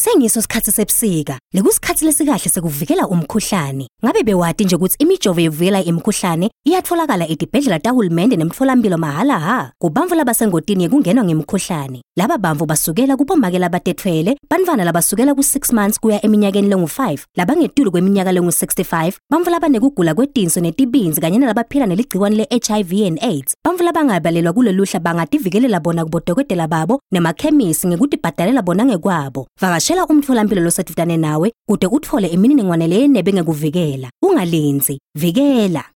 Sengiso sikhathi sebusika, lekusikhathi lesikahle sekuvikela umkhuhlane. Ngabe bewadi nje ukuthi imijovo evikela imikhuhlane iyatholakala edibhedlela tahulumende nemtholampilo mahala ha. Kubamvu labasengodini kungenwa ngemikhuhlane. Laba bamvu basukela kubomakela abatetfwele, bantwana labasukela ku6 months kuya eminyakeni lengu5, labangetulu kweminyaka lengu65, bamvu labanekugula kwetinso netibinzi kanye nalabaphila neligciwane leHIV and AIDS. Bamvu labangabalelwa kuloluhla bangadivikelela bona kubodokotela babo nemakhemisi ngekuthi bhadalela bona ngekwabo. Vakashela umtholampilo losedvutane nawe kude uthole imininingwane leyenebe ngekuvikela. Ungalenzi, vikela.